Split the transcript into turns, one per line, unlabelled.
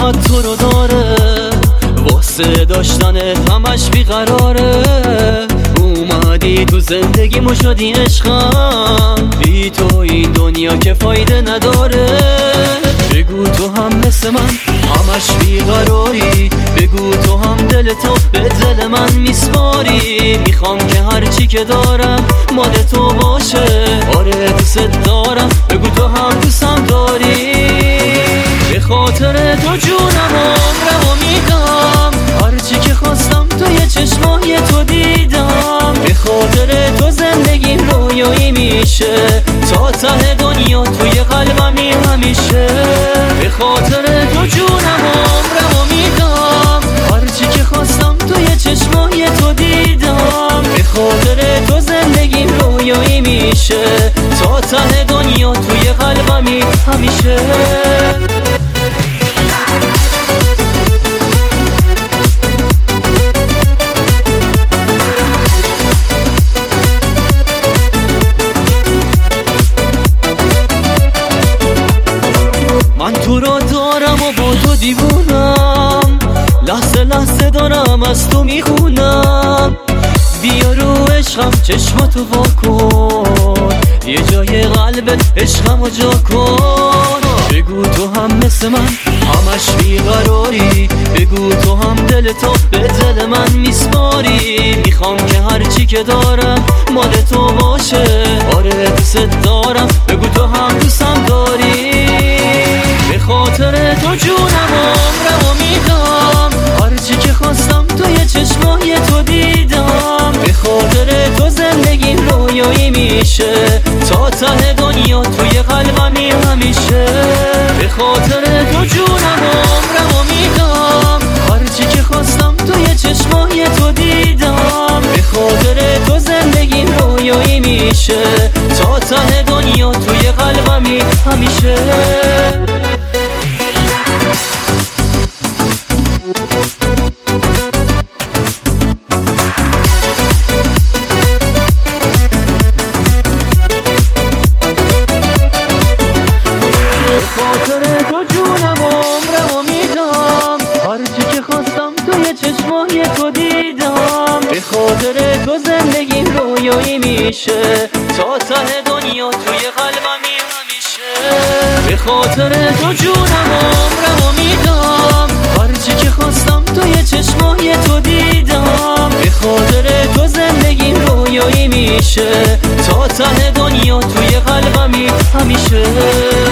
میاد تو رو داره، واسه داشتنت همش بیقراره. اومدی تو زندگیمو شدی عشقم، بی تو این دنیا که فایده نداره. بگو تو هم مثل من همش بیقراری، بگو تو هم دلتو به دل من میسپاری. میخوام که هرچی که دارم مال تو باشه، آره دوست دارم. بگو تو هم دوستم داری، به خاطر تو جونم عمرمو میدم. هرچی که خواستم توی چشمای تو دیدم، به خاطر تو زندگیم رویایی میشه، تا ته دنیا توی قلبمی همیشه. به خاطر تو جونم عمرمو میدم، هرچی که خواستم توی چشمای تو دیدم، به خاطر تو زندگیم رویایی میشه، تا ته دنیا توی قلبمی همیشه. من تو رو دارم و با تو دیوونم، لحظه لحظه دارم از تو میخونم. بیا رو عشقم چشماتو وا کن، یه جای قلبت عشقمو جا کن. بگو تو هم مثل من همش بیقراری، بگو تو هم دلتو به دل من میسپاری. میخوام که هرچی که دارم مال تو باشه، آره دوست دارم. بگو تو هم دوستم داری، به خاطر تو جونم عمرمو میدم. هرچی که خواستم توی چشمای تو دیدم، به خاطر تو زندگیم رویایی میشه، تا ته دنیا توی قلبمی همیشه. به خاطر تو جونم عمرمو میدم، هرچی که خواستم توی چشمای تو دیدم، به خاطر تو زندگیم رویایی میشه، تا ته دنیا توی قلبمی همیشه. چشمای تو دیدم، به خاطر تو زندگیم رویایی میشه، تا ته دنیا توی قلبمی همیشه. به خاطر تو جونم عمرمو میدم، هرچی که خواستم توی چشمای تو دیدم، به خاطر تو زندگیم رویایی میشه، تا ته دنیا توی قلبمی همیشه.